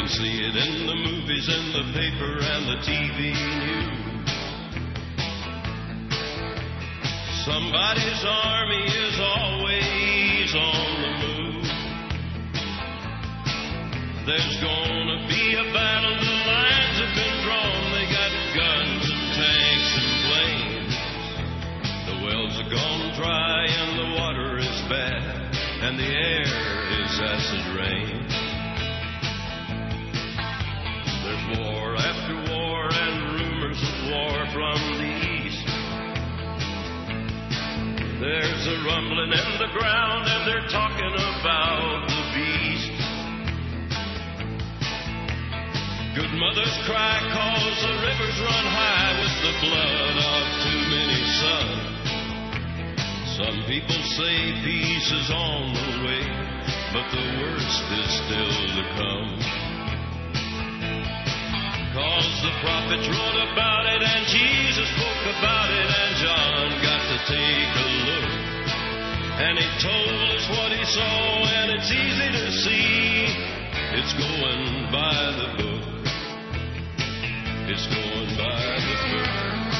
can see it in the movies, in the paper, and the TV news. Somebody's army is always on the move. There's gonna be a battle, the lines have been drawn. They got guns and tanks and planes. The wells are gone dry and the water is bad, and the air is acid rain. There's war after war and rumors of war from the east. There's a rumbling in the ground and they're talking about the beast. Good mothers cry 'cause the rivers run high with the blood of too many sons. Some people say peace is on the way, but the worst is still to come. 'Cause the prophets wrote about it and Jesus spoke about it, and John got to take a look. And he told us what he saw, and it's easy to see. It's going by the book. It's going by the book.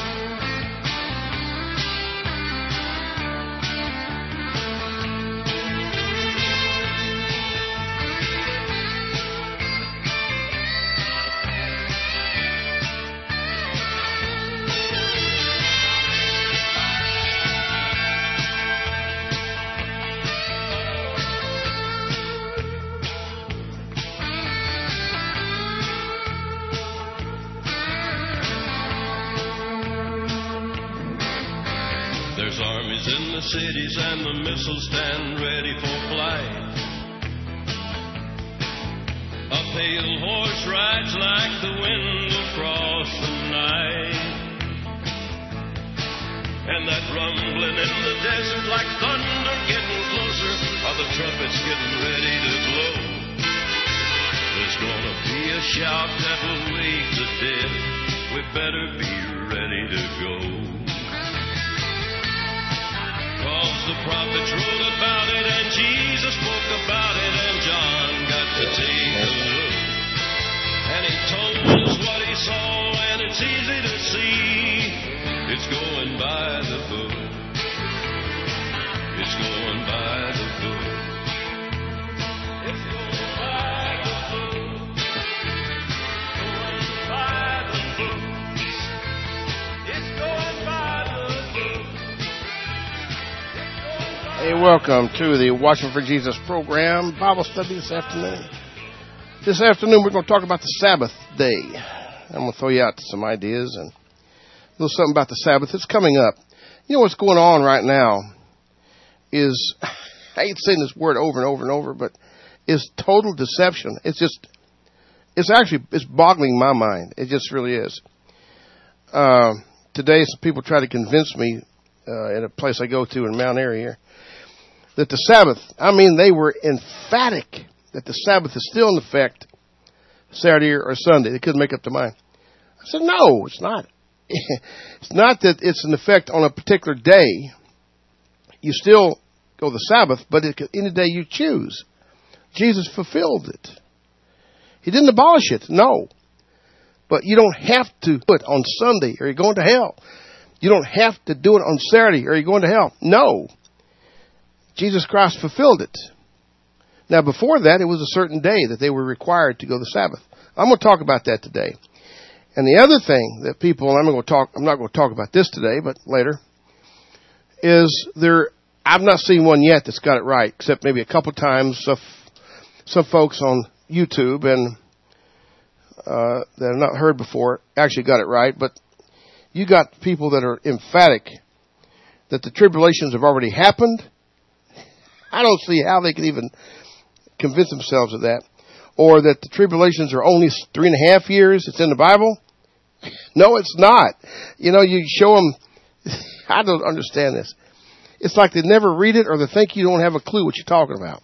There's armies in the cities and the missiles stand ready for flight. A pale horse rides like the wind across the night. And that rumbling in the desert like thunder getting closer, are the trumpets getting ready to blow. There's gonna be a shout that will wake the dead. We better be ready to go. 'Cause the prophets wrote about it and Jesus spoke about it, and John got to take a look. And he told us what he saw, and it's easy to see. It's going by the book. It's going by the book. It's going by the book. Going by the book. It's going by the book. Hey, welcome to the Watching for Jesus program, Bible study this afternoon. This afternoon we're going to talk about the Sabbath day. I'm going to throw you out some ideas and a little something about the Sabbath. It's coming up. You know what's going on right now is, I hate saying this word over and over and over, but is total deception. It's boggling my mind. It just really is. Today some people try to convince me in a place I go to in Mount Airy here, that the Sabbath, they were emphatic that the Sabbath is still in effect Saturday or Sunday. They couldn't make up their mind. I said, no, it's not. It's not that it's in effect on a particular day. You still go the Sabbath, but any day you choose. Jesus fulfilled it. He didn't abolish it, no. But you don't have to do it on Sunday or you're going to hell. You don't have to do it on Saturday or you're going to hell. No. Jesus Christ fulfilled it. Now, before that, it was a certain day that they were required to go the Sabbath. I'm going to talk about that today. And the other thing that people, I'm not going to talk about this today, but later, is I've not seen one yet that's got it right, except maybe a couple times some folks on YouTube and that I've not heard before actually got it right. But you got people that are emphatic that the tribulations have already happened. I don't see how they can even convince themselves of that. Or that the tribulations are only 3.5 years. It's in the Bible. No, it's not. You show them. I don't understand this. It's like they never read it or they think you don't have a clue what you're talking about.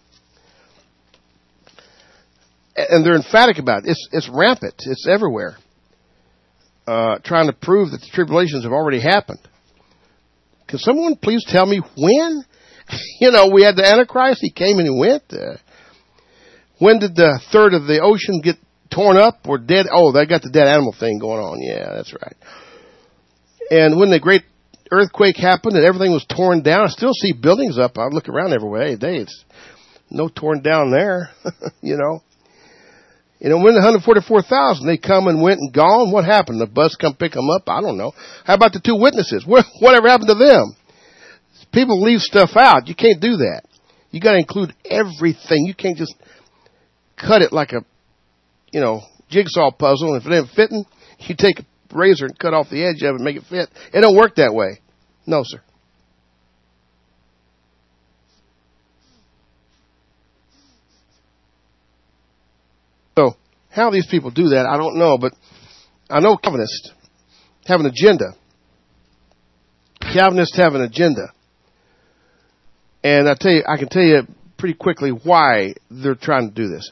And they're emphatic about it. It's rampant. It's everywhere. Trying to prove that the tribulations have already happened. Can someone please tell me when? We had the Antichrist. He came and he went. When did the third of the ocean get torn up or dead. Oh, they got the dead animal thing going on. Yeah, that's right. And when the great earthquake happened and everything was torn down, I still see buildings up. I look around every day. It's no torn down there, you know. You know, when the 144,000, they come and went and gone, what happened? The bus come pick them up? I don't know. How about the two witnesses? Whatever happened to them? People leave stuff out. You can't do that. You got to include everything. You can't just cut it like a, you know, jigsaw puzzle. And if it ain't fitting, you take a razor and cut off the edge of it and make it fit. It don't work that way. No, sir. So, how these people do that, I don't know, but I know Calvinists have an agenda. Calvinists have an agenda. And I can tell you pretty quickly why they're trying to do this.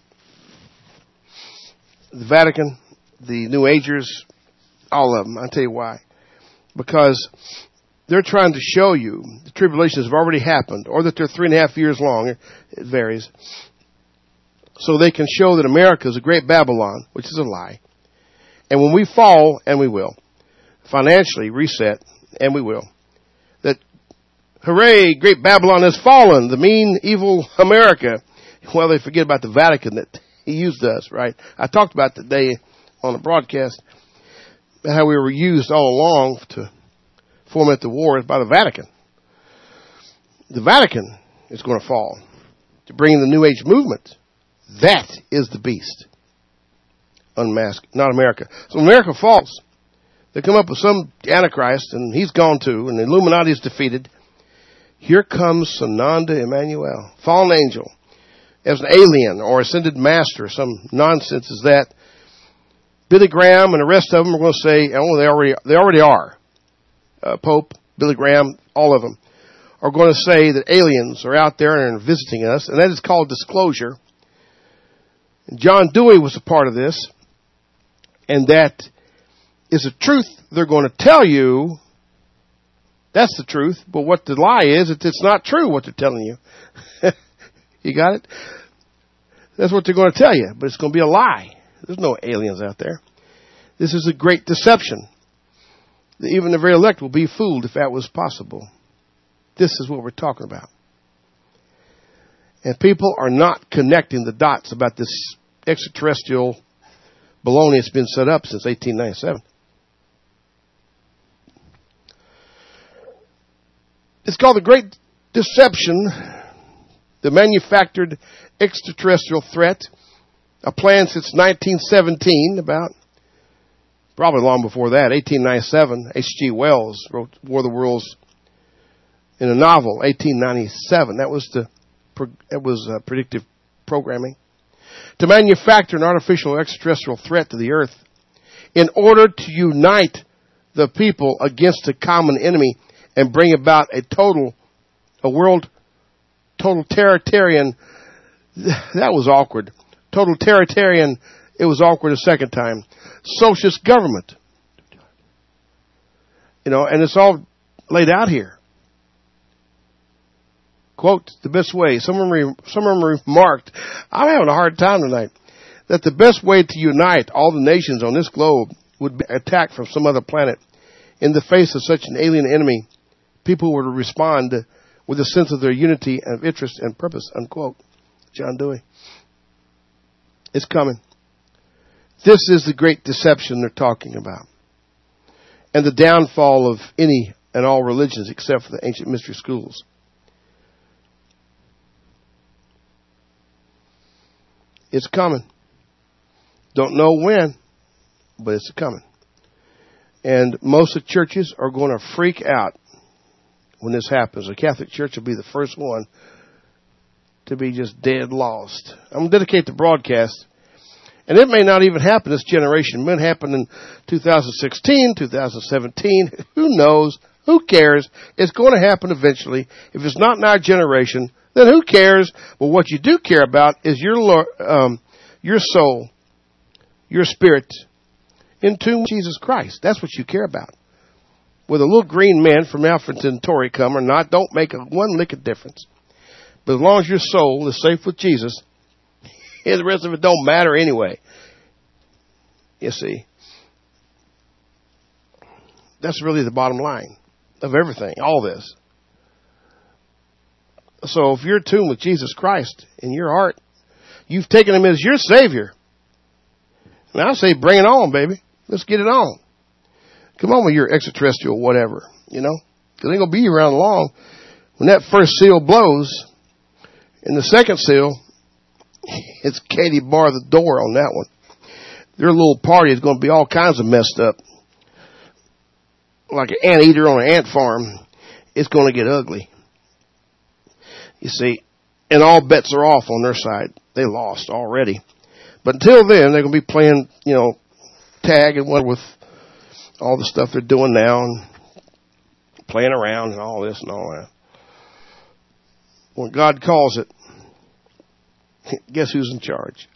The Vatican, the New Agers, all of them, I'll tell you why. Because they're trying to show you the tribulations have already happened, or that they're 3.5 years long. It varies. So they can show that America is a great Babylon, which is a lie. And when we fall, and we will, financially reset, and we will, that, hooray, great Babylon has fallen, the mean, evil America. Well, they forget about the Vatican that he used us, right? I talked about today on the broadcast how we were used all along to foment the wars by the Vatican. The Vatican is going to fall to bring in the New Age movement. That is the beast. Unmasked, not America. So when America falls, they come up with some Antichrist, and he's gone too, and the Illuminati is defeated. Here comes Sananda Emmanuel, fallen angel, as an alien or ascended master, some nonsense is that. Billy Graham and the rest of them are going to say, oh, they already are. Pope, Billy Graham, all of them are going to say that aliens are out there and are visiting us, and that is called disclosure. John Dewey was a part of this, and that is a truth they're going to tell you. That's the truth, but what the lie is, it's not true what they're telling you. You got it? That's what they're going to tell you, but it's going to be a lie. There's no aliens out there. This is a great deception. Even the very elect will be fooled if that was possible. This is what we're talking about. And people are not connecting the dots about this extraterrestrial baloney that's been set up since 1897. It's called the Great Deception, the manufactured extraterrestrial threat, a plan since 1917, about probably long before that, 1897. H.G. Wells wrote War of the Worlds in a novel, 1897. That was predictive programming. To manufacture an artificial extraterrestrial threat to the earth in order to unite the people against a common enemy and bring about a world totalitarian. That was awkward. Totalitarian, it was awkward a second time. Socialist government. You know, and it's all laid out here. Quote, the best way. Someone remarked, I'm having a hard time tonight, that the best way to unite all the nations on this globe would be attack from some other planet. In the face of such an alien enemy, people would respond with a sense of their unity and interest and purpose, unquote. John Dewey. It's coming. This is the great deception they're talking about. And the downfall of any and all religions except for the ancient mystery schools. It's coming. Don't know when, but it's coming. And most of the churches are going to freak out when this happens. The Catholic Church will be the first one to be just dead lost. I'm going to dedicate the broadcast. And it may not even happen this generation. It may happen in 2016, 2017. Who knows? Who cares? It's going to happen eventually. If it's not in our generation, then who cares? But what you do care about is your soul, your spirit, in tune with Jesus Christ. That's what you care about. Whether a little green man from Alpha Centauri come or not, don't make one lick of difference. But as long as your soul is safe with Jesus, the rest of it don't matter anyway. You see. That's really the bottom line of everything, all this. So if you're attuned with Jesus Christ in your heart, you've taken him as your Savior. And I say, bring it on, baby. Let's get it on. Come on with your extraterrestrial whatever, you know. Because it ain't going to be around long. When that first seal blows, and the second seal, it's Katie bar the door on that one. Their little party is going to be all kinds of messed up. Like an anteater on an ant farm. It's going to get ugly. You see, and all bets are off on their side. They lost already. But until then, they're going to be playing, you know, tag and what with all the stuff they're doing now and playing around and all this and all that. When God calls it, guess who's in charge?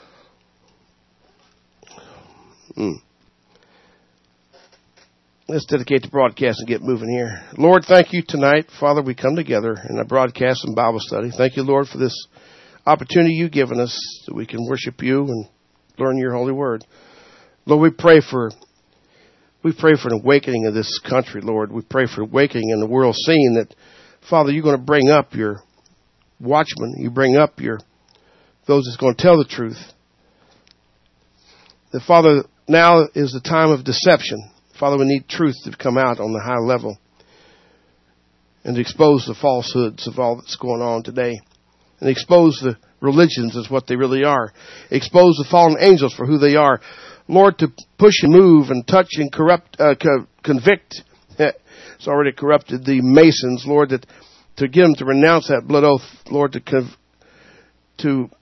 Let's dedicate the broadcast and get moving here. Lord, thank you tonight. Father, we come together in a broadcast and Bible study. Thank you, Lord, for this opportunity you've given us so we can worship you and learn your holy word. Lord, we pray for an awakening of this country, Lord. We pray for awakening in the world, seeing that, Father, you're going to bring up your watchmen. You bring up those that's going to tell the truth. That, Father, now is the time of deception. Father, we need truth to come out on the high level and to expose the falsehoods of all that's going on today and expose the religions as what they really are. Expose the fallen angels for who they are. Lord, to push and move and touch and convict. It's already corrupted the Masons, Lord, that to get them to renounce that blood oath, Lord, to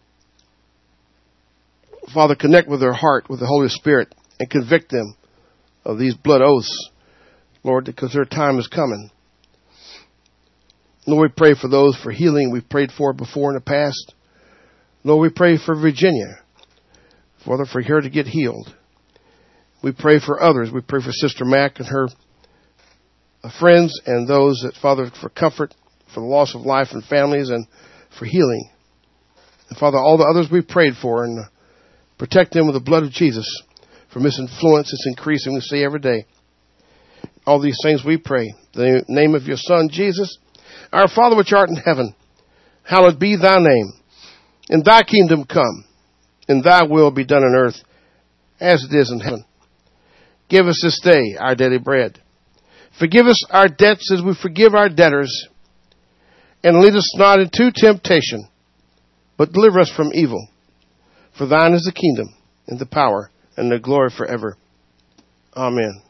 Father, connect with their heart, with the Holy Spirit, and convict them of these blood oaths, Lord, because their time is coming. Lord, we pray for those for healing we've prayed for before in the past. Lord, we pray for Virginia, Father, for her to get healed. We pray for others. We pray for Sister Mac and her friends and those that, Father, for comfort, for the loss of life and families, and for healing. And Father, all the others we prayed for, and protect them with the blood of Jesus from this influence that's increasing, we see every day. All these things we pray. In the name of your Son, Jesus, our Father which art in heaven, hallowed be thy name. And thy kingdom come, and thy will be done on earth as it is in heaven. Give us this day our daily bread. Forgive us our debts as we forgive our debtors. And lead us not into temptation, but deliver us from evil. For thine is the kingdom, and the power, and the glory forever. Amen.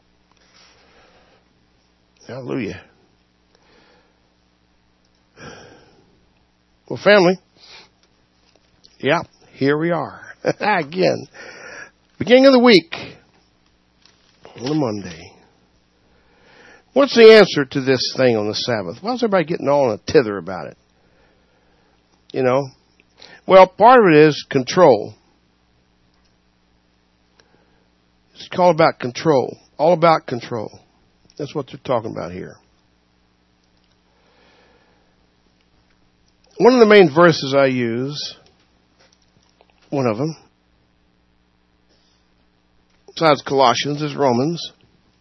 Hallelujah. Well, family, yeah, here we are. Again, beginning of the week, on a Monday. What's the answer to this thing on the Sabbath? Why is everybody getting all in a tither about it? You know? Well, part of it is control. It's all about control. All about control. That's what they're talking about here. One of the main verses I use, one of them, besides Colossians, is Romans.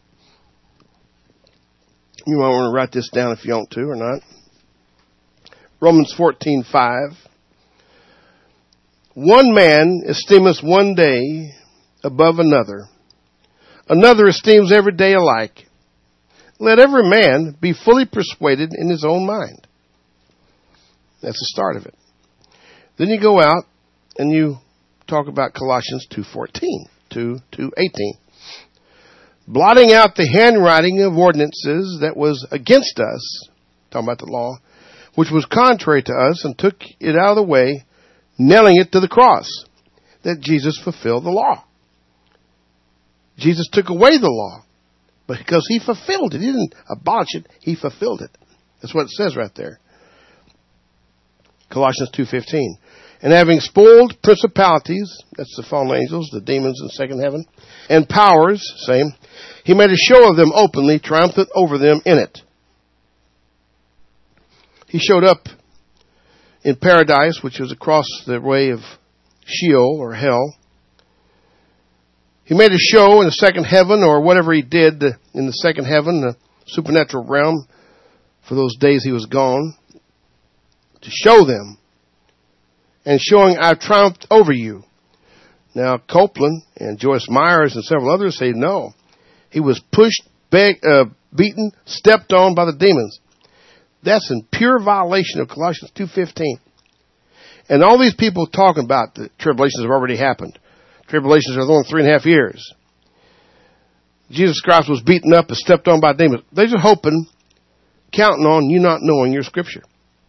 You might want to write this down if you want to or not. Romans 14:5. One man esteemeth one day above another. Another esteems every day alike. Let every man be fully persuaded in his own mind. That's the start of it. Then you go out and you talk about Colossians 2:14, 2:18. Blotting out the handwriting of ordinances that was against us, talking about the law, which was contrary to us, and took it out of the way, nailing it to the cross, that Jesus fulfilled the law. Jesus took away the law, but because he fulfilled it. He didn't abolish it, he fulfilled it. That's what it says right there. Colossians 2:15. And having spoiled principalities, that's the fallen angels, the demons in second heaven, and powers, same, he made a show of them openly, triumphant over them in it. He showed up in paradise, which was across the way of Sheol or hell, He made a show in the second heaven, or whatever he did in the second heaven, the supernatural realm, for those days he was gone, to show them, and showing, I've triumphed over you. Now, Copeland and Joyce Myers and several others say no. He was pushed, beaten, stepped on by the demons. That's in pure violation of Colossians 2:15. And all these people talking about the tribulations have already happened. Tribulations are only 3.5 years. Jesus Christ was beaten up and stepped on by demons. They're just hoping, counting on you not knowing your scripture.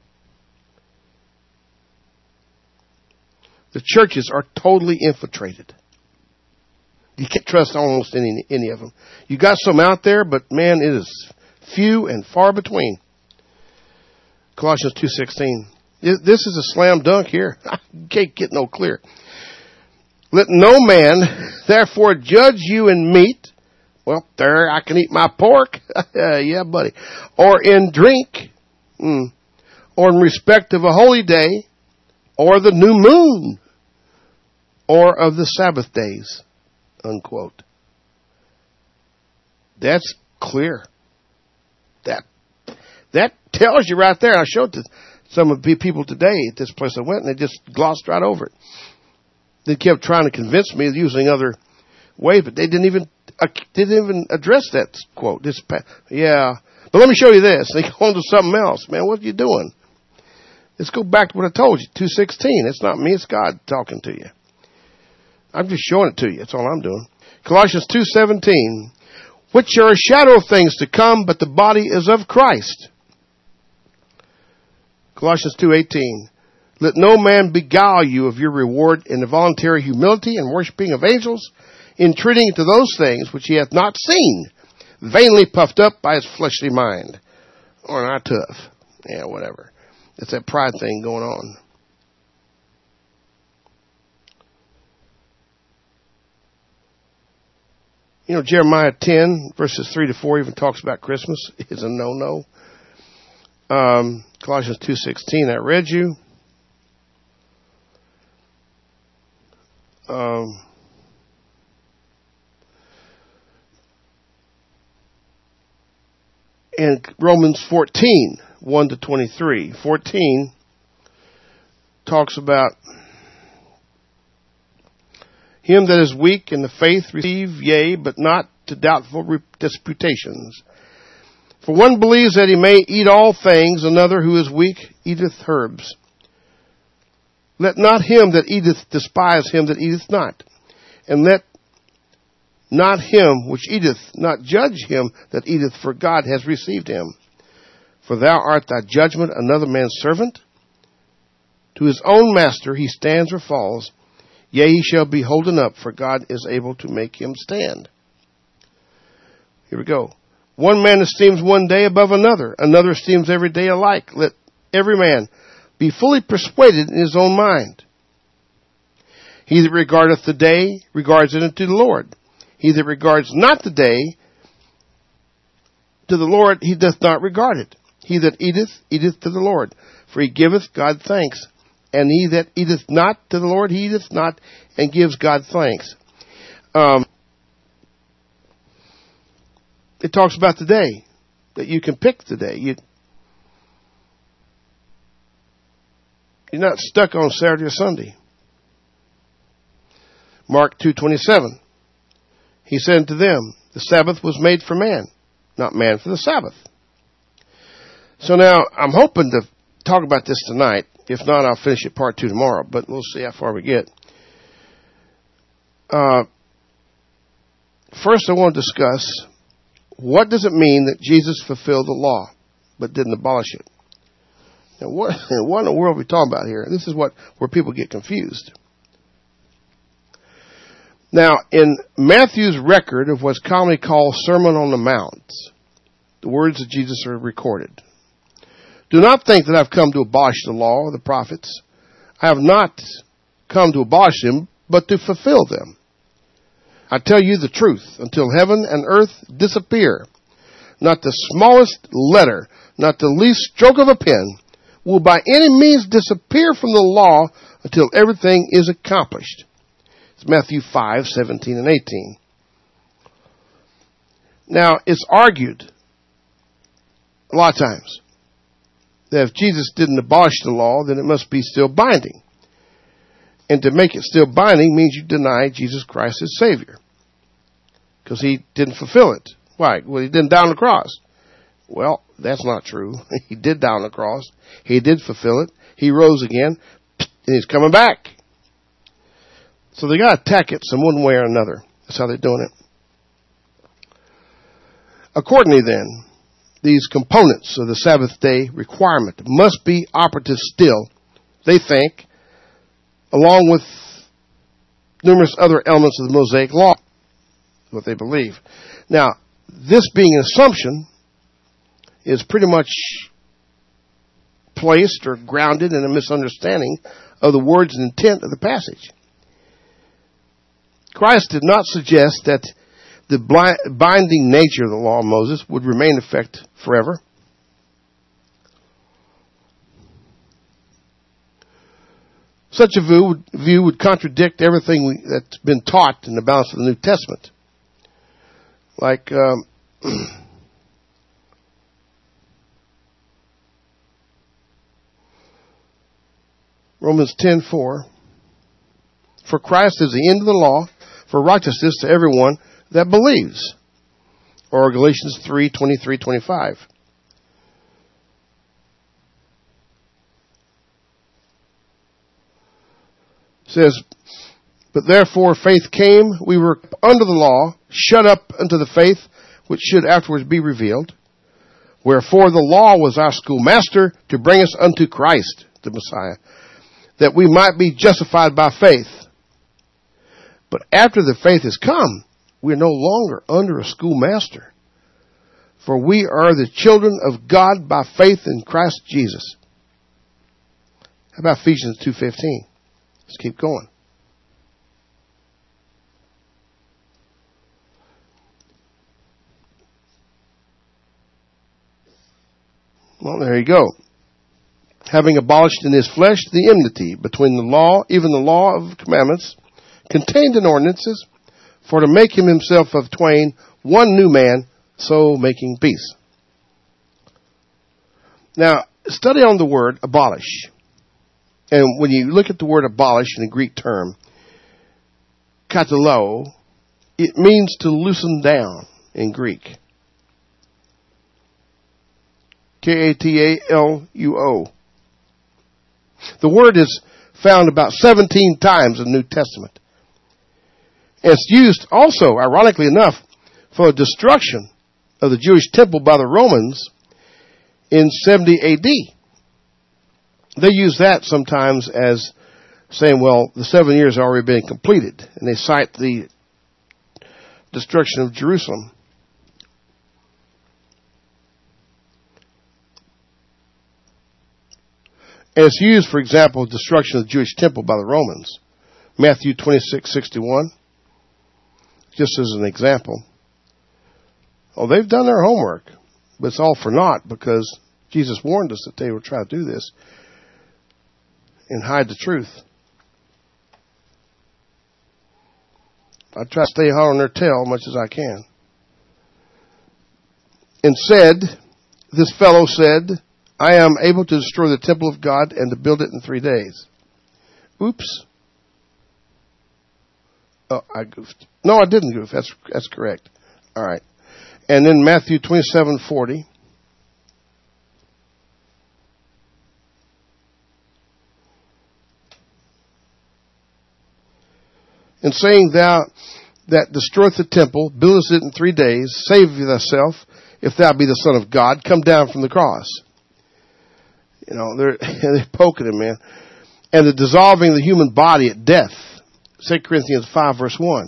The churches are totally infiltrated. You can't trust almost any of them. You got some out there, but man, it is few and far between. Colossians 2:16. This is a slam dunk here. You can't get no clearer. Let no man therefore judge you in meat. Well, there I can eat my pork. Yeah, buddy. Or in drink. Or in respect of a holy day. Or the new moon. Or of the Sabbath days. Unquote. That's clear. That tells you right there. I showed to some of the people today at this place I went, and they just glossed right over it. They kept trying to convince me using other ways, but they didn't even address that quote. Yeah, but let me show you this. They go on to something else. Man, what are you doing? Let's go back to what I told you. 2:16. It's not me. It's God talking to you. I'm just showing it to you. That's all I'm doing. Colossians 2:17. Which are a shadow of things to come, but the body is of Christ. Colossians 2:18. Let no man beguile you of your reward in the voluntary humility and worshiping of angels, entreating to those things which he hath not seen, vainly puffed up by his fleshly mind. Or not tough. Yeah, whatever. It's that pride thing going on. You know, Jeremiah 10, verses 3-4 even talks about Christmas. It's a no-no. Colossians 2:16, I read you. And Romans 14, 1-23. 14 talks about him that is weak in the faith receive, yea, but not to doubtful disputations. For one believes that he may eat all things, another who is weak eateth herbs. Let not him that eateth despise him that eateth not. And let not him which eateth not judge him that eateth, for God has received him. For thou art thy judgment another man's servant. To his own master he stands or falls. Yea, he shall be holden up, for God is able to make him stand. Here we go. One man esteems one day above another. Another esteems every day alike. Let every man be fully persuaded in his own mind. He that regardeth the day regards it unto the Lord. He that regards not the day to the Lord, he doth not regard it. He that eateth, eateth to the Lord, for he giveth God thanks. And he that eateth not to the Lord, he eateth not, and gives God thanks. It talks about the day, that you can pick the day. You're not stuck on Saturday or Sunday. Mark 2:27. He said unto them, the Sabbath was made for man, not man for the Sabbath. So now, I'm hoping to talk about this tonight. If not, I'll finish it part 2 tomorrow, but we'll see how far we get. First, I want to discuss, what does it mean that Jesus fulfilled the law, but didn't abolish it? Now, what in the world are we talking about here? This is where people get confused. Now, in Matthew's record of what's commonly called Sermon on the Mount, the words of Jesus are recorded. Do not think that I've come to abolish the law or the prophets. I have not come to abolish them, but to fulfill them. I tell you the truth, until heaven and earth disappear, not the smallest letter, not the least stroke of a pen, will by any means disappear from the law until everything is accomplished. It's Matthew 5:17 and 18. Now, it's argued a lot of times that if Jesus didn't abolish the law, then it must be still binding. And to make it still binding means you deny Jesus Christ as Savior, because he didn't fulfill it. Why? Well, he didn't die on the cross. Well, that's not true. He did die on the cross. He did fulfill it. He rose again, and he's coming back. So they got to attack it some one way or another. That's how they're doing it. Accordingly, then, these components of the Sabbath day requirement must be operative still, they think, along with numerous other elements of the Mosaic law, what they believe. Now, this being an assumption is pretty much placed or grounded in a misunderstanding of the words and intent of the passage. Christ did not suggest that the binding nature of the law of Moses would remain in effect forever. Such a view would contradict everything that's been taught in the balance of the New Testament. Like Romans 10:4. For Christ is the end of the law for righteousness to everyone that believes. Or Galatians 3:23-25. Says, but therefore faith came, we were under the law, shut up unto the faith which should afterwards be revealed. Wherefore the law was our schoolmaster to bring us unto Christ, the Messiah, that we might be justified by faith. But after the faith has come, we are no longer under a schoolmaster, for we are the children of God by faith in Christ Jesus. How about Ephesians 2:15? Let's keep going. Well, there you go. Having abolished in his flesh the enmity between the law, even the law of commandments, contained in ordinances, for to make him himself of twain one new man, so making peace. Now, study on the word abolish. And when you look at the word abolish in the Greek term, katalo, it means to loosen down in Greek. K-A-T-A-L-U-O. The word is found about 17 times in the New Testament. And it's used also, ironically enough, for the destruction of the Jewish temple by the Romans in 70 A.D. They use that sometimes as saying, well, the 7 years have already been completed. And they cite the destruction of Jerusalem. And it's used, for example, destruction of the Jewish temple by the Romans. Matthew 26:61. Just as an example. Oh, they've done their homework. But it's all for naught, because Jesus warned us that they would try to do this and hide the truth. I try to stay hot on their tail as much as I can. And this fellow said, I am able to destroy the temple of God and to build it in 3 days. Oops. Oh, I goofed. No, I didn't goof. That's correct. All right. And then Matthew 27:40. And saying thou that destroyeth the temple, buildest it in 3 days, save thyself, if thou be the Son of God, come down from the cross. You know, they're poking him, man. And the dissolving the human body at death. 2 Corinthians 5:1.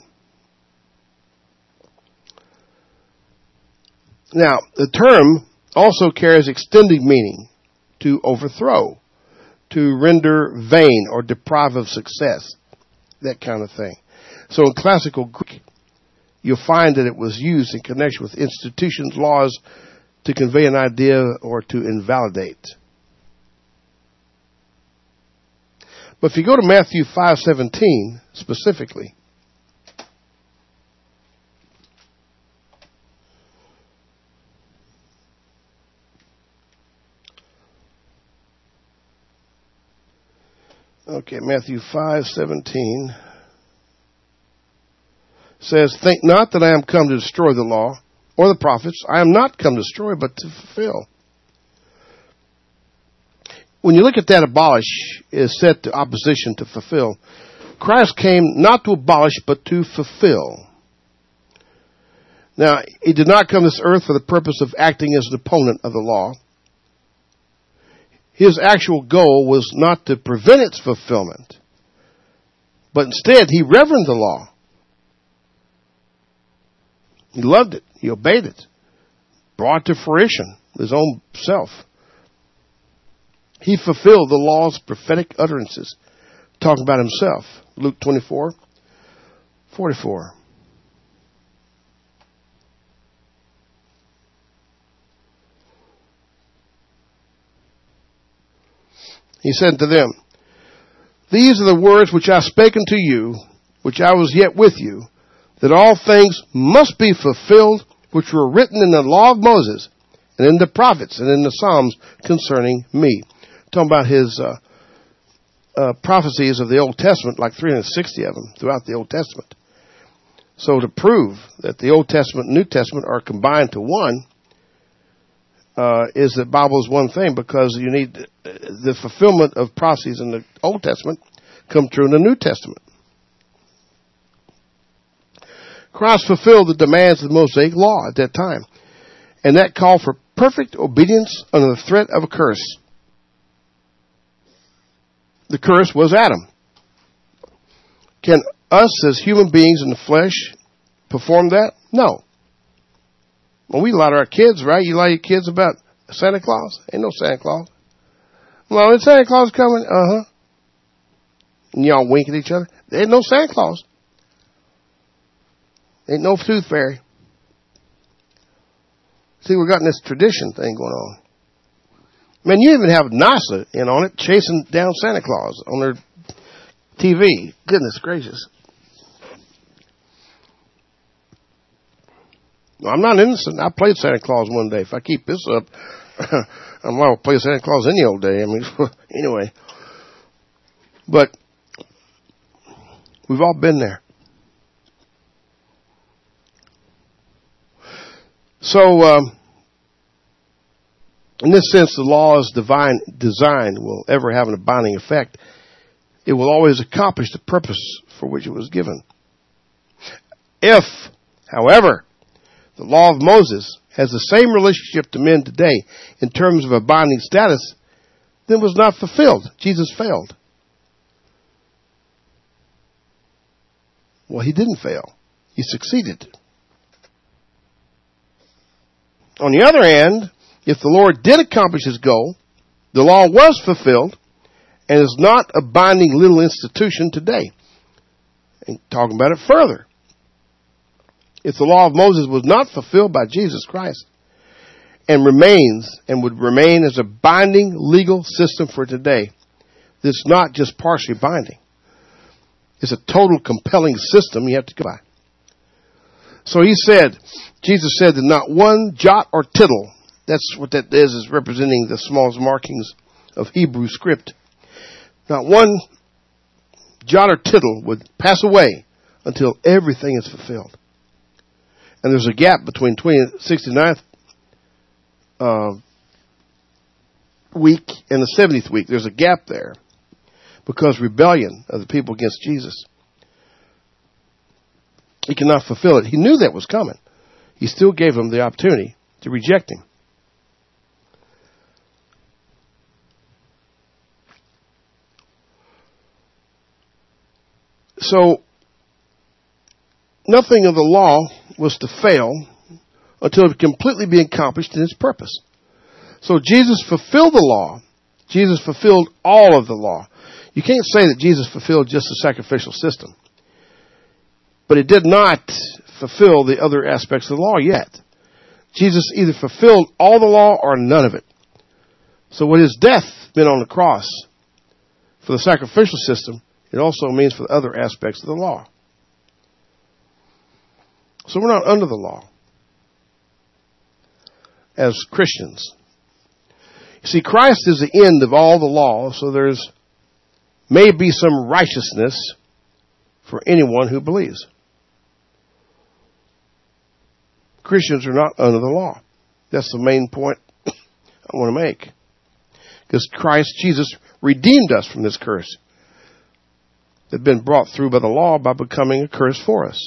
Now, the term also carries extended meaning: to overthrow, to render vain or deprive of success, that kind of thing. So in classical Greek, you'll find that it was used in connection with institutions, laws, to convey an idea or to invalidate. But if you go to Matthew 5:17 specifically, Okay, Matthew 5:17 says, "Think not that I am come to destroy the law or the prophets. I am not come to destroy, but to fulfill." When you look at that, abolish is set to opposition to fulfill. Christ came not to abolish, but to fulfill. Now, he did not come to this earth for the purpose of acting as an opponent of the law. His actual goal was not to prevent its fulfillment, but instead he reverenced the law. He loved it. He obeyed it. Brought to fruition his own self. He fulfilled the law's prophetic utterances, talking about himself. Luke 24:44. He said to them, "These are the words which I spake unto you, which I was yet with you, that all things must be fulfilled which were written in the law of Moses, and in the prophets, and in the Psalms concerning me." Talking about his prophecies of the Old Testament, like 360 of them throughout the Old Testament. So to prove that the Old Testament and New Testament are combined to one, is that Bible is one thing, because you need the fulfillment of prophecies in the Old Testament come true in the New Testament. Christ fulfilled the demands of the Mosaic law at that time, and that called for perfect obedience under the threat of a curse. The curse was Adam. Can us as human beings in the flesh perform that? No. Well, we lie to our kids, right? You lie to your kids about Santa Claus? Ain't no Santa Claus. Well, is Santa Claus coming? Uh-huh. And y'all wink at each other. There ain't no Santa Claus. Ain't no tooth fairy. See, we've got this tradition thing going on. Man, you even have NASA in on it, chasing down Santa Claus on their TV. Goodness gracious. I'm not innocent. I played Santa Claus one day. If I keep this up, I'm liable to play Santa Claus any old day. I mean, anyway. But we've all been there. So, in this sense, the law's divine design will ever have an abiding effect. It will always accomplish the purpose for which it was given. If, however, the law of Moses has the same relationship to men today in terms of a binding status, then it was not fulfilled. Jesus failed. Well, he didn't fail. He succeeded. On the other hand, if the Lord did accomplish his goal, the law was fulfilled and is not a binding little institution today. And talking about it further. If the law of Moses was not fulfilled by Jesus Christ and remains and would remain as a binding legal system for today, this is not just partially binding. It's a total compelling system you have to go by. So he said, Jesus said that not one jot or tittle, that's what that is representing the smallest markings of Hebrew script. Not one jot or tittle would pass away until everything is fulfilled. And there's a gap between 69th week and the 70th week. There's a gap there because rebellion of the people against Jesus. He cannot fulfill it. He knew that was coming. He still gave them the opportunity to reject him. So, nothing of the law was to fail until it would completely be accomplished in its purpose. So Jesus fulfilled the law. Jesus fulfilled all of the law. You can't say that Jesus fulfilled just the sacrificial system. But it did not fulfill the other aspects of the law yet. Jesus either fulfilled all the law or none of it. So what his death meant on the cross for the sacrificial system, it also means for the other aspects of the law. So we're not under the law as Christians. You see, Christ is the end of all the law, so there's may be some righteousness for anyone who believes. Christians are not under the law. That's the main point I want to make. Because Christ Jesus redeemed us from this curse that had been brought through by the law by becoming a curse for us.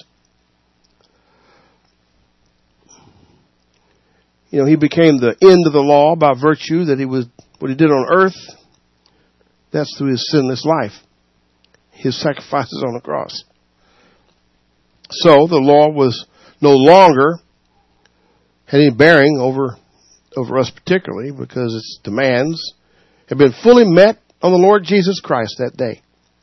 You know, he became the end of the law by virtue that he was what he did on earth. That's through his sinless life, his sacrifices on the cross. So the law was no longer had any bearing over us particularly, because its demands have been fully met on the Lord Jesus Christ that day.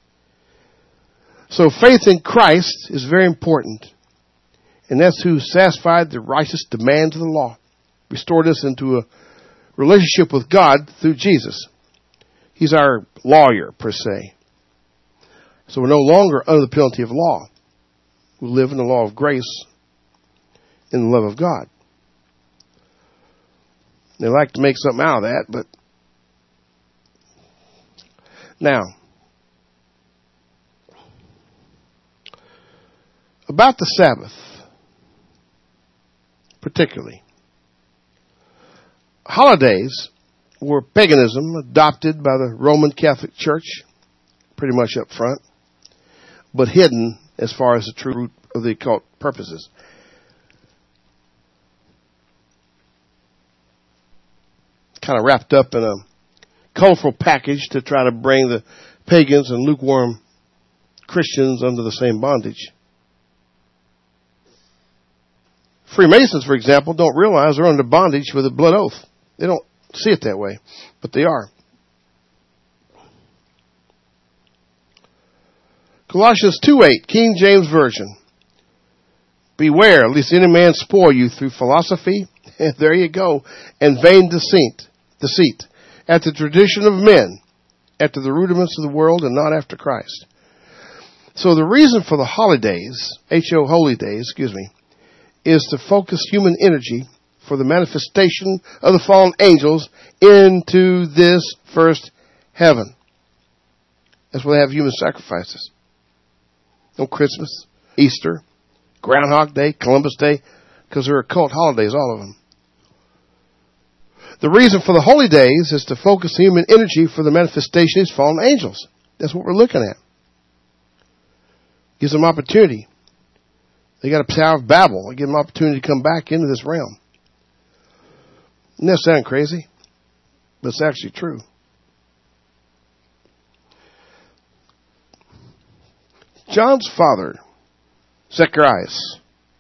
So faith in Christ is very important, and that's who satisfied the righteous demands of the law, restored us into a relationship with God through Jesus. He's our lawyer, per se. So we're no longer under the penalty of law. We live in the law of grace, in the love of God. They like to make something out of that, but now, about the Sabbath, particularly, holidays were paganism adopted by the Roman Catholic Church, pretty much up front, but hidden as far as the true root of the occult purposes. Kind of wrapped up in a colorful package to try to bring the pagans and lukewarm Christians under the same bondage. Freemasons, for example, don't realize they're under bondage with a blood oath. They don't see it that way, but they are. Colossians 2:8, King James Version. Beware, lest any man spoil you through philosophy, there you go, and vain deceit, after the tradition of men, after the rudiments of the world, and not after Christ. So the reason for the holidays, holy days, is to focus human energy for the manifestation of the fallen angels into this first heaven. That's why they have human sacrifices. No Christmas, Easter, Groundhog Day, Columbus Day, because they're occult holidays, all of them. The reason for the holy days is to focus human energy for the manifestation of these fallen angels. That's what we're looking at. Gives them opportunity. They got a Tower of Babel. They give them opportunity to come back into this realm. Doesn't that sound crazy? But it's actually true. John's father, Zacharias,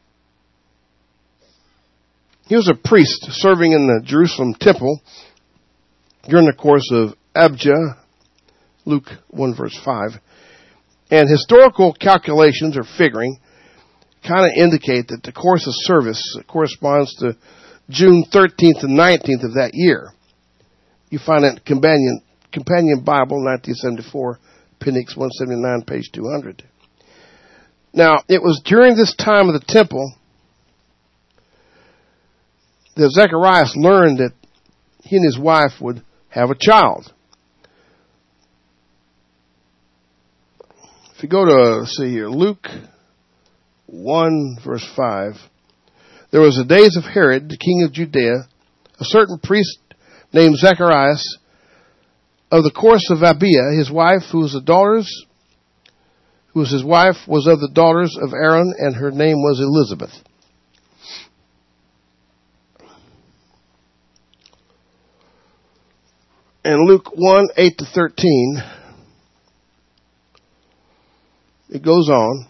he was a priest serving in the Jerusalem temple during the course of Abijah, Luke 1 verse 5. And historical calculations or figuring kind of indicate that the course of service corresponds to June 13th and 19th of that year. You find that in Companion Bible, 1974, Appendix 179, page 200. Now, it was during this time of the temple that Zacharias learned that he and his wife would have a child. If you go to, let's see here, Luke 1 verse 5, there was the days of Herod, the king of Judea, a certain priest named Zacharias of the course of Abijah, his wife, was of the daughters of Aaron, and her name was Elizabeth. And Luke 1, 8 to 13, it goes on.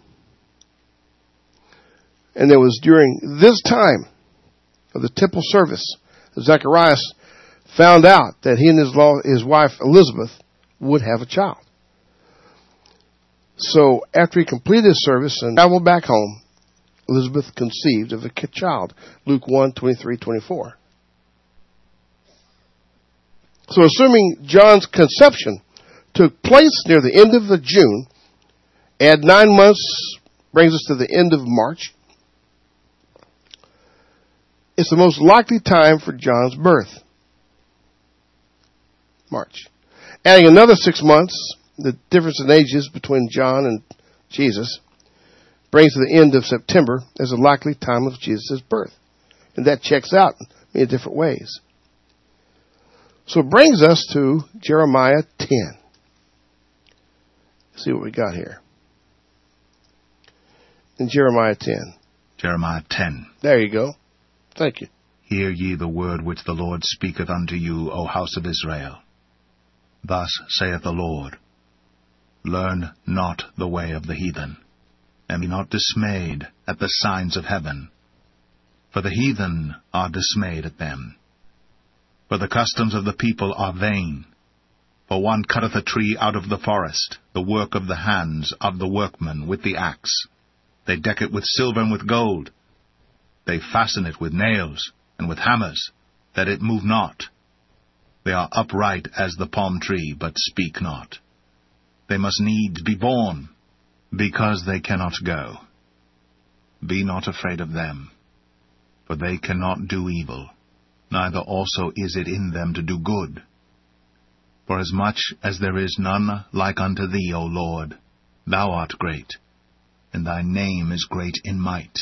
And it was during this time of the temple service that Zacharias found out that he and his wife Elizabeth would have a child. So after he completed his service and traveled back home, Elizabeth conceived of a child. Luke 1, 23, 24. So assuming John's conception took place near the end of the June, add 9 months, brings us to the end of March. It's the most likely time for John's birth. March. Adding another 6 months, the difference in ages between John and Jesus brings to the end of September as a likely time of Jesus' birth. And that checks out in different ways. So it brings us to Jeremiah 10. Let's see what we got here. In Jeremiah 10. Jeremiah 10. There you go. Thank you. Hear ye the word which the Lord speaketh unto you, O house of Israel. Thus saith the Lord, Learn not the way of the heathen, and be not dismayed at the signs of heaven. For the heathen are dismayed at them. For the customs of the people are vain. For one cutteth a tree out of the forest, the work of the hands of the workman with the axe. They deck it with silver and with gold. They fasten it with nails and with hammers, that it move not. They are upright as the palm tree, but speak not. They must needs be born, because they cannot go. Be not afraid of them, for they cannot do evil, neither also is it in them to do good. For as much as there is none like unto thee, O Lord, thou art great, and thy name is great in might.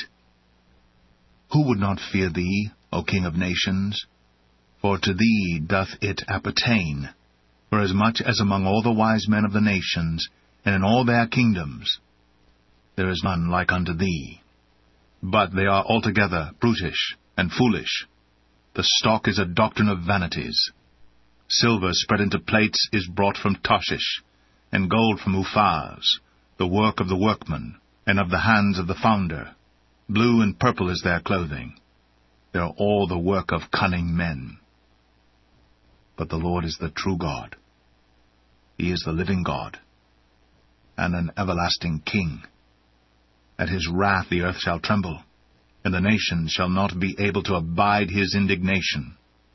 Who would not fear thee, O King of nations? For to thee doth it appertain. For as much as among all the wise men of the nations, and in all their kingdoms, there is none like unto thee. But they are altogether brutish and foolish. The stock is a doctrine of vanities. Silver spread into plates is brought from Tarshish, and gold from Uphaz, the work of the workman, and of the hands of the founder. Blue and purple is their clothing. They are all the work of cunning men. But the Lord is the true God. He is the living God, and an everlasting King. At his wrath the earth shall tremble, and the nations shall not be able to abide his indignation.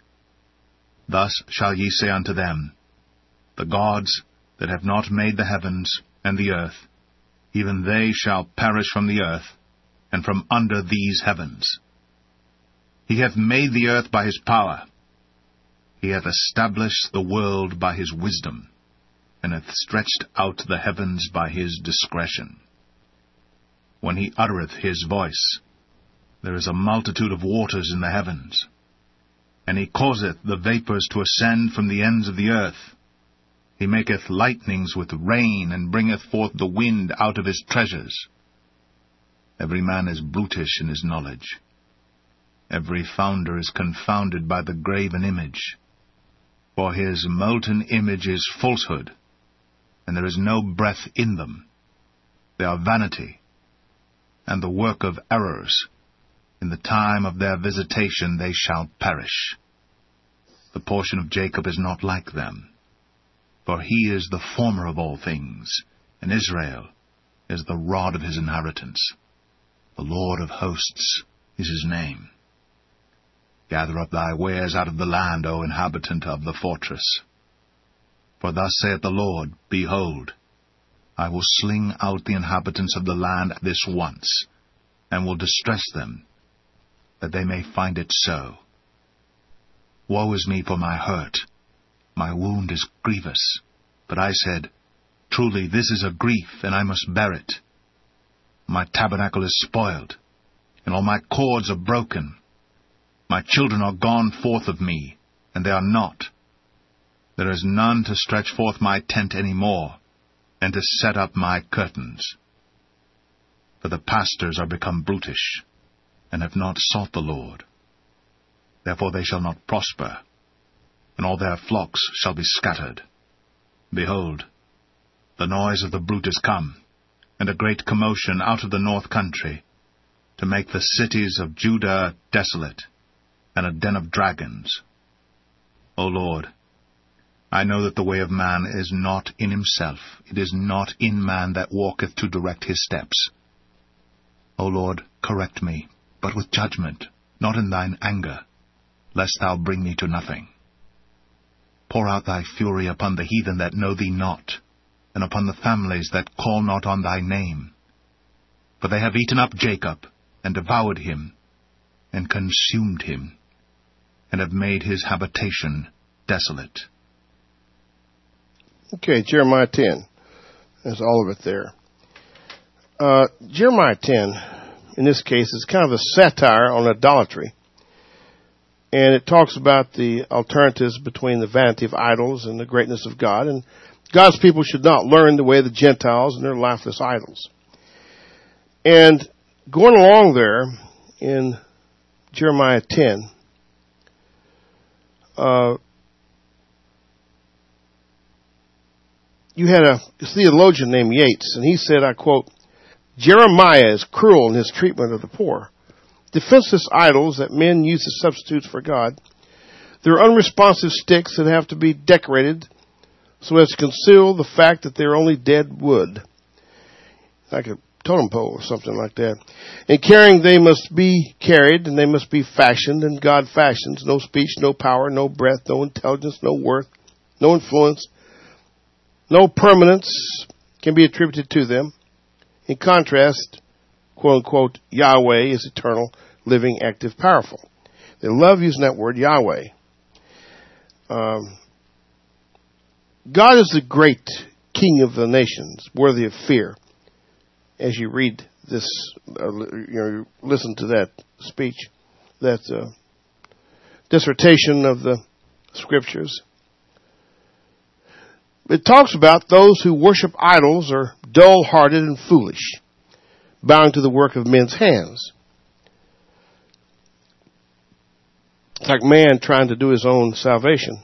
Thus shall ye say unto them, The gods that have not made the heavens and the earth, even they shall perish from the earth, and from under these heavens. He hath made the earth by his power. He hath established the world by his wisdom, and hath stretched out the heavens by his discretion. When he uttereth his voice, there is a multitude of waters in the heavens. And he causeth the vapours to ascend from the ends of the earth. He maketh lightnings with rain, and bringeth forth the wind out of his treasures. Every man is brutish in his knowledge. Every founder is confounded by the graven image. For his molten image is falsehood, and there is no breath in them. They are vanity, and the work of errors. In the time of their visitation they shall perish. The portion of Jacob is not like them, for he is the former of all things, and Israel is the rod of his inheritance. The Lord of hosts is his name. Gather up thy wares out of the land, O inhabitant of the fortress. For thus saith the Lord, Behold, I will sling out the inhabitants of the land this once, and will distress them, that they may find it so. Woe is me for my hurt. My wound is grievous. But I said, Truly this is a grief, and I must bear it. My tabernacle is spoiled, and all my cords are broken. My children are gone forth of me, and they are not. There is none to stretch forth my tent any more, and to set up my curtains. For the pastors are become brutish, and have not sought the Lord. Therefore they shall not prosper, and all their flocks shall be scattered. Behold, the noise of the brute is come, and a great commotion out of the north country, to make the cities of Judah desolate, and a den of dragons. O Lord, I know that the way of man is not in himself. It is not in man that walketh to direct his steps. O Lord, correct me, but with judgment, not in thine anger, lest thou bring me to nothing. Pour out thy fury upon the heathen that know thee not, and upon the families that call not on thy name. For they have eaten up Jacob, and devoured him, and consumed him, and have made his habitation desolate. Okay, Jeremiah 10. There's all of it there. Jeremiah 10, in this case, is kind of a satire on idolatry. And it talks about the alternatives between the vanity of idols and the greatness of God. And God's people should not learn the way of the Gentiles and their lifeless idols. And going along there in Jeremiah 10, you had a theologian named Yates, and he said, I quote, Jeremiah is cruel in his treatment of the poor. Defenseless idols that men use as substitutes for God. They're unresponsive sticks that have to be decorated so as to conceal the fact that they're only dead wood. Like a totem pole or something like that. In carrying, they must be carried, and they must be fashioned, and God fashions. No speech, no power, no breath, no intelligence, no worth, no influence, no permanence can be attributed to them. In contrast, quote-unquote, Yahweh is eternal, living, active, powerful. They love using that word, Yahweh. God is the great King of the nations, worthy of fear. As you read this, listen to that speech, that dissertation of the Scriptures. It talks about those who worship idols are dull-hearted and foolish, bowing to the work of men's hands. It's like man trying to do his own salvation.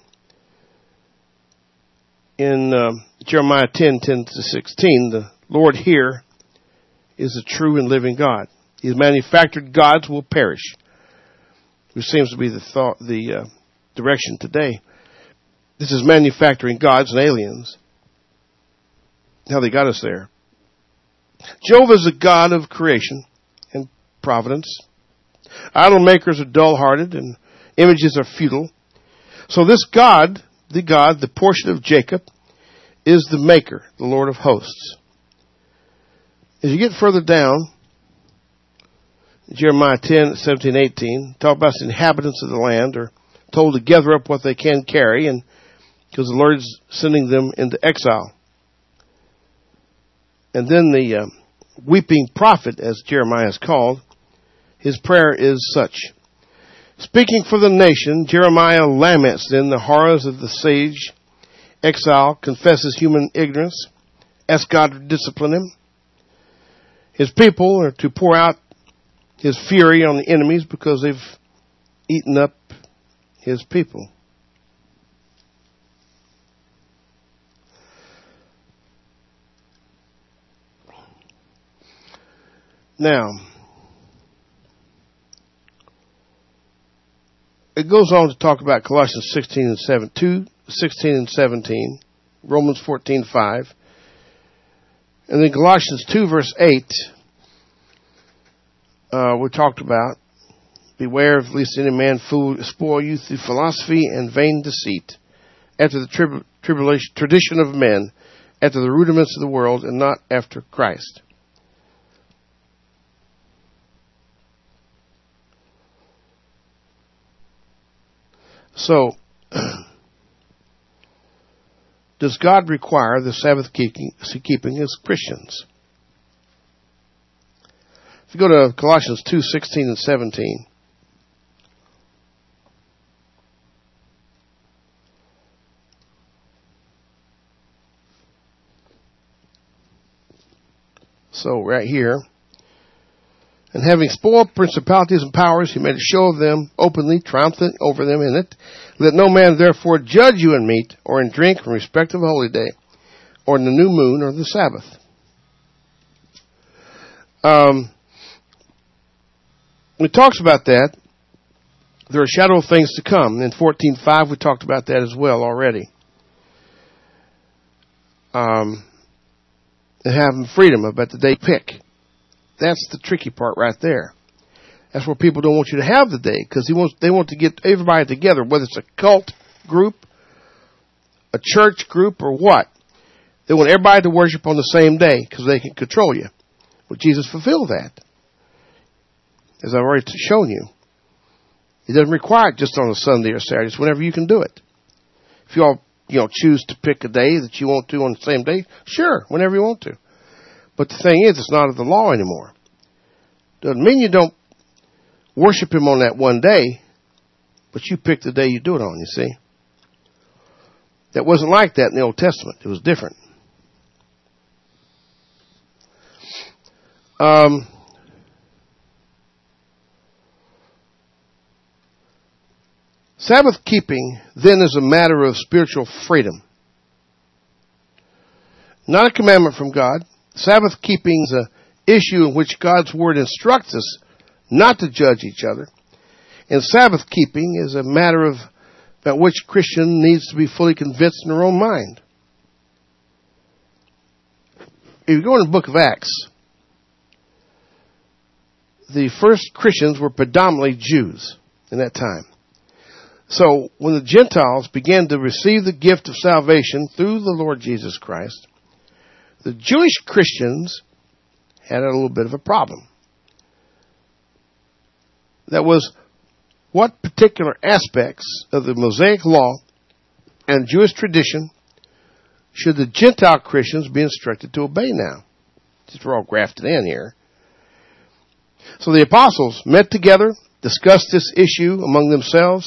In Jeremiah 10:10-16, the Lord here is the true and living God. His manufactured gods will perish, which seems to be the direction today. This is manufacturing gods and aliens. How they got us there. Jehovah is the God of creation and providence. Idol makers are dull-hearted and images are futile. So this God, the portion of Jacob, is the maker, the Lord of hosts. As you get further down, Jeremiah 10:17-18, talk about the inhabitants of the land are told to gather up what they can carry, and because the Lord's sending them into exile. And then the weeping prophet, as Jeremiah is called, his prayer is such. Speaking for the nation, Jeremiah laments then the horrors of the siege, exile, confesses human ignorance, asks God to discipline him. His people are to pour out his fury on the enemies because they've eaten up his people. Now, it goes on to talk about Colossians 16 and 17, Romans 14:5, and then Colossians 2 verse 8, we talked about, beware of lest any man spoil you through philosophy and vain deceit, after the tradition of men, after the rudiments of the world, and not after Christ. So, does God require the Sabbath keeping as Christians? If you go to Colossians 2:16 and 17, so right here, and having spoiled principalities and powers, he made a show of them openly, triumphant over them in it. Let no man therefore judge you in meat or in drink in respect of a holy day, or in the new moon or the Sabbath. When it talks about that, there are a shadow of things to come. In 14:5, we talked about that as well already. And having freedom about the day pick. That's the tricky part right there. That's where people don't want you to have the day, because they want to get everybody together, whether it's a cult group, a church group, or what. They want everybody to worship on the same day because they can control you. Well, Jesus fulfilled that, as I've already shown you. He doesn't require it just on a Sunday or Saturday. It's whenever you can do it. If you all choose to pick a day that you want to on the same day? Sure, whenever you want to. But the thing is, it's not of the law anymore. Doesn't mean you don't worship him on that one day, but you pick the day you do it on, you see. That wasn't like that in the Old Testament. It was different. Sabbath keeping then is a matter of spiritual freedom. Not a commandment from God. Sabbath keeping is an issue in which God's Word instructs us not to judge each other. And Sabbath keeping is a matter about which Christian needs to be fully convinced in their own mind. If you go in the book of Acts, the first Christians were predominantly Jews in that time. So when the Gentiles began to receive the gift of salvation through the Lord Jesus Christ, the Jewish Christians had a little bit of a problem. That was, what particular aspects of the Mosaic law and Jewish tradition should the Gentile Christians be instructed to obey now? Since we're all grafted in here. So the apostles met together, discussed this issue among themselves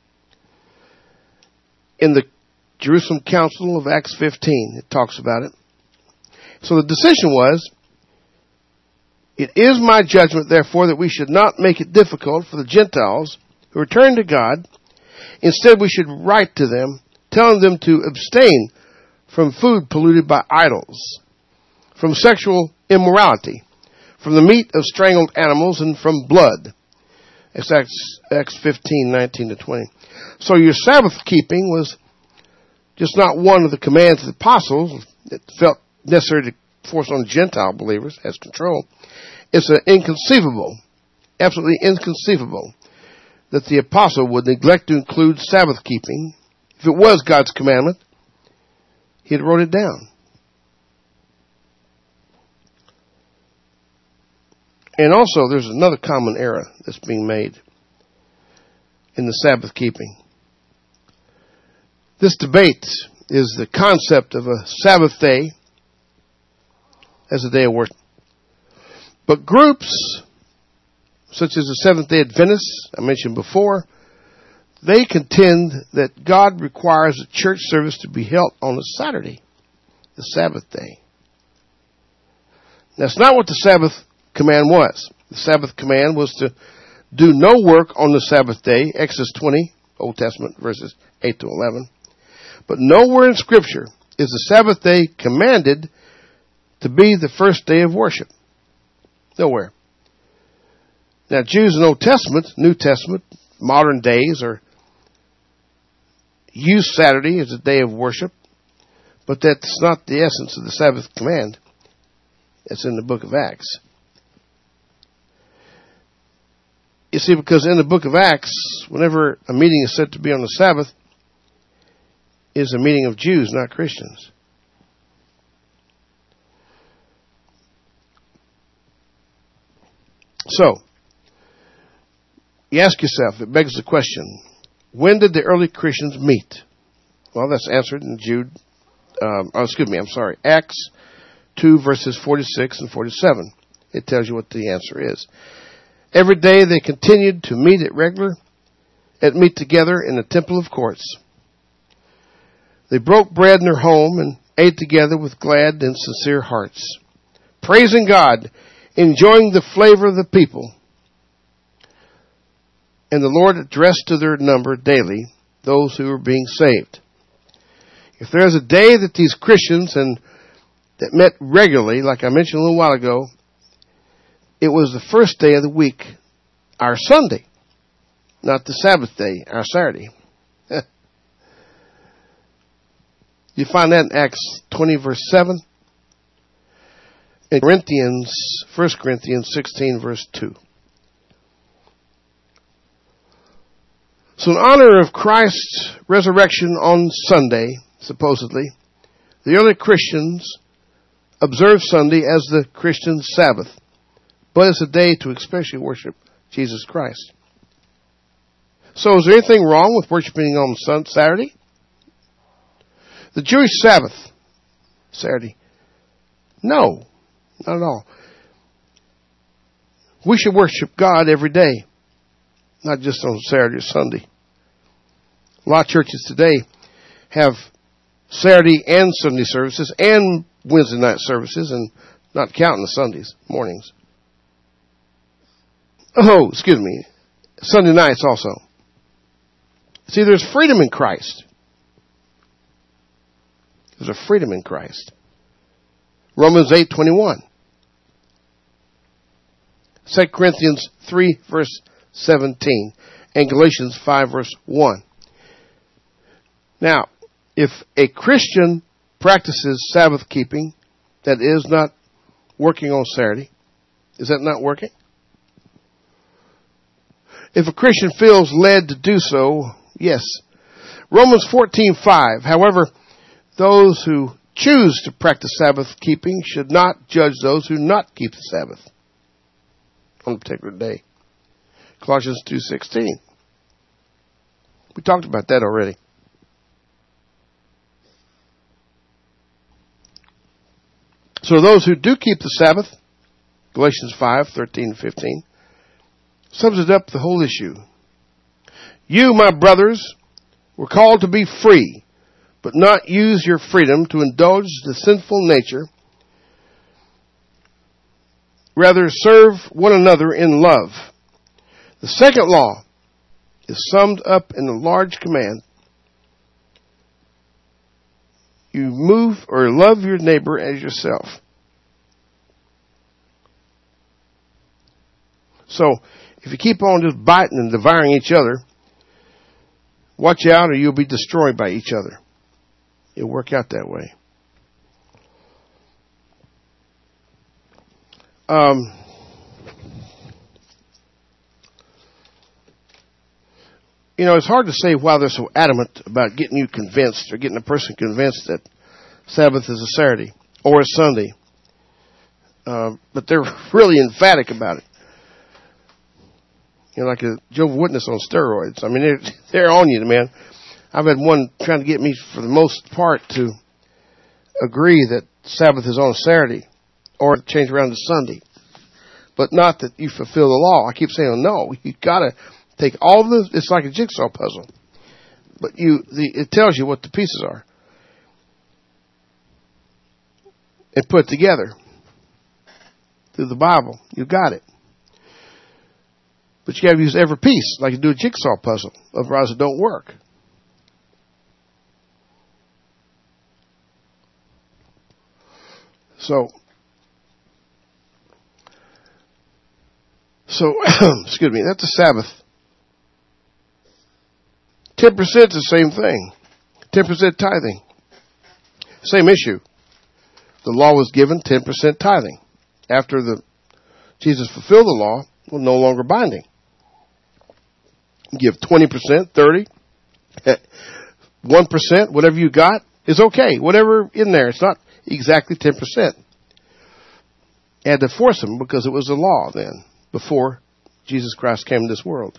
in the Jerusalem Council of Acts 15. It talks about it. So the decision was, it is my judgment, therefore, that we should not make it difficult for the Gentiles who return to God. Instead, we should write to them, telling them to abstain from food polluted by idols, from sexual immorality, from the meat of strangled animals, and from blood. It's Acts 15, 19 to 20. So your Sabbath keeping was just not one of the commands of the apostles that felt necessary to force on Gentile believers as control. It's inconceivable, absolutely inconceivable, that the apostle would neglect to include Sabbath keeping. If it was God's commandment, he had wrote it down. And also, there's another common error that's being made in the Sabbath keeping. This debate is the concept of a Sabbath day as a day of worship. But groups, such as the Seventh-day Adventists, I mentioned before, they contend that God requires a church service to be held on a Saturday, the Sabbath day. That's not what the Sabbath command was. The Sabbath command was to do no work on the Sabbath day, Exodus 20, Old Testament, verses 8 to 11. But nowhere in Scripture is the Sabbath day commanded to be the first day of worship. Nowhere. Now, Jews in Old Testament, New Testament, modern days use Saturday as a day of worship, but that's not the essence of the Sabbath command. It's in the book of Acts. You see, because in the book of Acts, whenever a meeting is said to be on the Sabbath, is a meeting of Jews, not Christians. So, you ask yourself, it begs the question, when did the early Christians meet? Well, that's answered in Acts 2 verses 46 and 47. It tells you what the answer is. Every day they continued to meet meet together in the temple of courts. They broke bread in their home and ate together with glad and sincere hearts, praising God, enjoying the flavor of the people. And the Lord addressed to their number daily those who were being saved. If there's a day that these Christians that met regularly, like I mentioned a little while ago, it was the first day of the week, our Sunday, not the Sabbath day, our Saturday. You find that in Acts 20 verse 7. In 1 Corinthians 16 verse 2. So in honor of Christ's resurrection on Sunday, supposedly, the early Christians observed Sunday as the Christian Sabbath, but it's a day to especially worship Jesus Christ. So is there anything wrong with worshiping on Saturday? The Jewish Sabbath, Saturday. No, not at all. We should worship God every day, not just on Saturday or Sunday. A lot of churches today have Saturday and Sunday services and Wednesday night services, and not counting the Sundays, mornings. Oh, excuse me, Sunday nights also. See, there's freedom in Christ. There's a freedom in Christ. Romans 8:21. 2 Corinthians 3, verse 17. And Galatians 5, verse 1. Now, if a Christian practices Sabbath keeping that is not working on Saturday, is that not working? If a Christian feels led to do so, yes. Romans 14:5. However, those who choose to practice Sabbath keeping should not judge those who not keep the Sabbath on a particular day. Colossians 2:16. We talked about that already. So those who do keep the Sabbath, Galatians 5:13 and 15, sums it up the whole issue. You, my brothers, were called to be free, but not use your freedom to indulge the sinful nature. Rather, serve one another in love. The second law is summed up in a large command. You move or love your neighbor as yourself. So, if you keep on just biting and devouring each other, watch out or you'll be destroyed by each other. It'll work out that way. It's hard to say why they're so adamant about getting you convinced or getting a person convinced that Sabbath is a Saturday or a Sunday. But they're really emphatic about it. Like a Jehovah's Witness on steroids. I mean, they're on you, man. I've had one trying to get me, for the most part, to agree that Sabbath is on a Saturday or change around to Sunday. But not that you fulfill the law. I keep saying, no, you gotta take all the, it's like a jigsaw puzzle. But it tells you what the pieces are. And put it together through the Bible. You got it. But you got to use every piece like you do a jigsaw puzzle. Otherwise it don't work. So excuse me, that's the Sabbath. 10% is the same thing. 10% tithing. Same issue. The law was given 10% tithing. After Jesus fulfilled the law, it was no longer binding. Give 20%, 30%, 1%, whatever you got is okay. Whatever in there, it's not exactly 10%. Had to force them because it was the law then, before Jesus Christ came to this world.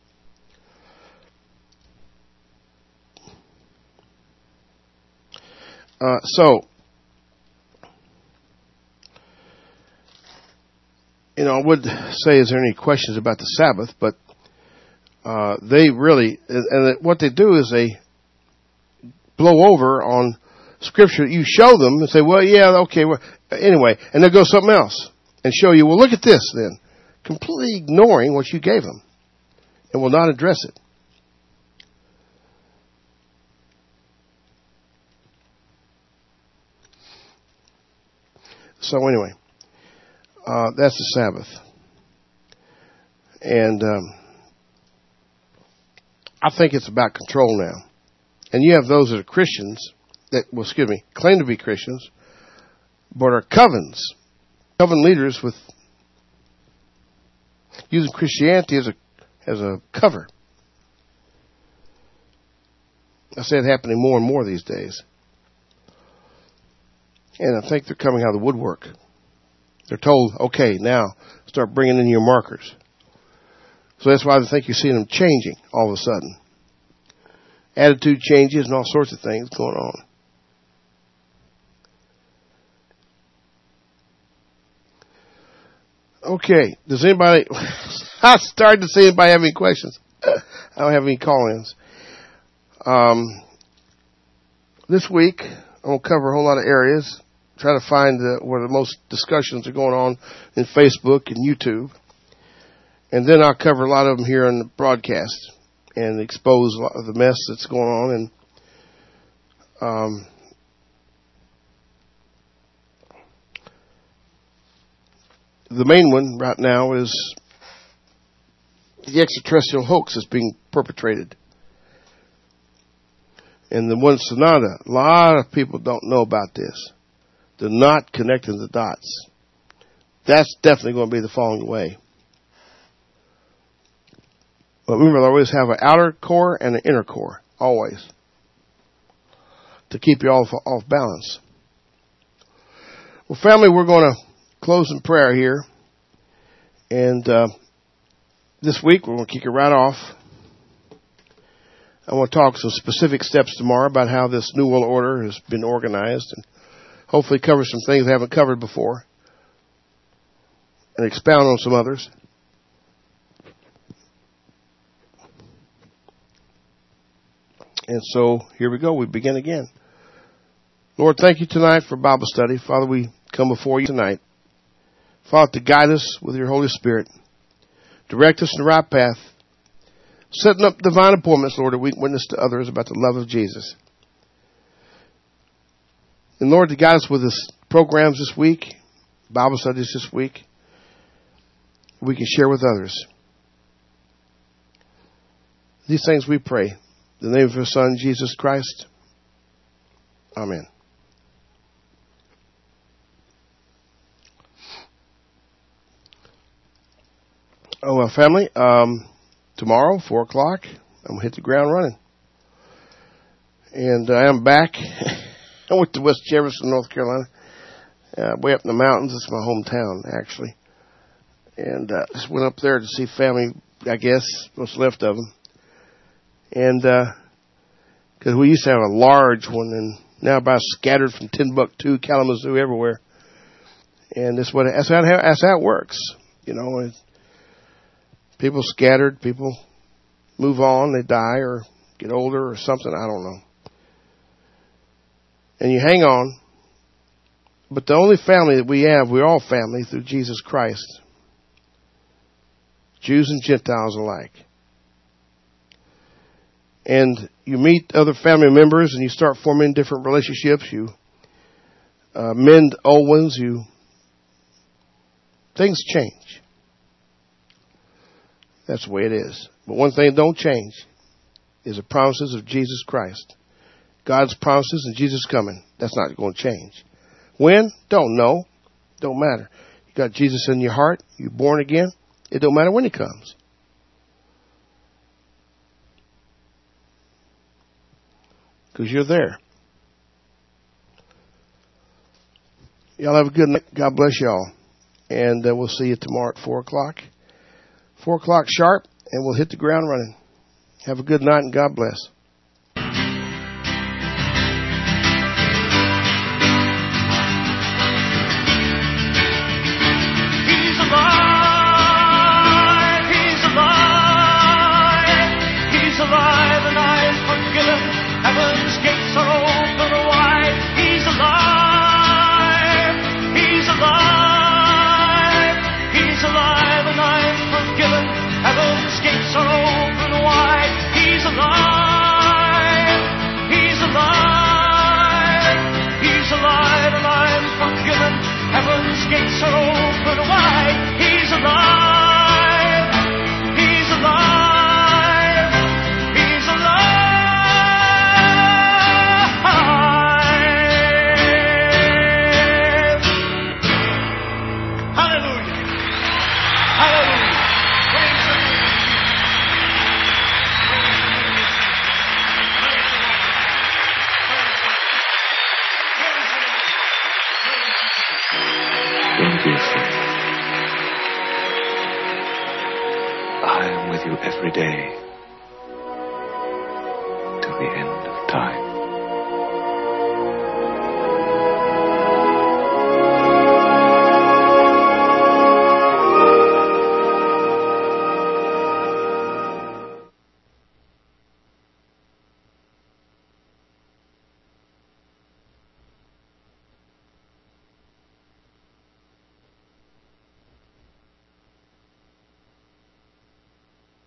I would say, is there any questions about the Sabbath? But they really, and what they do is they blow over on Scripture. You show them and say, well, yeah, okay, well, anyway, and they'll go something else and show you, well, look at this then. Completely ignoring what you gave them and will not address it. So anyway, that's the Sabbath. And I think it's about control now. And you have those that are Christians that, claim to be Christians, but are coven leaders with using Christianity as a cover. I see it happening more and more these days. And I think they're coming out of the woodwork. They're told, okay, now start bringing in your markers. So that's why I think you're seeing them changing all of a sudden. Attitude changes and all sorts of things going on. Okay. Does anybody, I started to see anybody have any questions. I don't have any call-ins. This week, I'm going to cover a whole lot of areas. Try to find where the most discussions are going on in Facebook and YouTube. And then I'll cover a lot of them here on the broadcast and expose a lot of the mess that's going on. And the main one right now is the extraterrestrial hoax that's being perpetrated. And the one Sonata, a lot of people don't know about this. They're not connecting the dots. That's definitely going to be the falling away. But remember, they always have an outer core and an inner core. Always. To keep you all off balance. Well, family, we're going to close in prayer here. And this week, we're going to kick it right off. I want to talk some specific steps tomorrow about how this New World Order has been organized and hopefully cover some things I haven't covered before and expound on some others. And so here we go. We begin again. Lord, thank you tonight for Bible study. Father, we come before you tonight. Father, to guide us with your Holy Spirit. Direct us in the right path. Setting up divine appointments, Lord, that we can witness to others about the love of Jesus. And Lord, to guide us with this programs this week, Bible studies this week, we can share with others. These things we pray. In the name of your Son, Jesus Christ. Amen. Oh, well, family, tomorrow, 4 o'clock, I'm going to hit the ground running. And I am back. I went to West Jefferson, North Carolina, way up in the mountains. It's my hometown, actually. And just went up there to see family, I guess, what's left of them. And because we used to have a large one, and now about scattered from Timbuktu, Kalamazoo, everywhere. And that's how it works. You know, people scattered, people move on, they die or get older or something, I don't know. And you hang on. But the only family that we have, we're all family through Jesus Christ. Jews and Gentiles alike. And you meet other family members and you start forming different relationships. You mend old ones. Things change. That's the way it is. But one thing that don't change is the promises of Jesus Christ. God's promises and Jesus coming. That's not going to change. When? Don't know. Don't matter. You got Jesus in your heart. You're born again. It don't matter when he comes. Because you're there. Y'all have a good night. God bless y'all. And we'll see you tomorrow at 4 o'clock. 4 o'clock sharp, and we'll hit the ground running. Have a good night, and God bless. Gates are open wide. He's alive. He's alive. He's alive. Hallelujah. Hallelujah. Praise the Lord. I am with you every day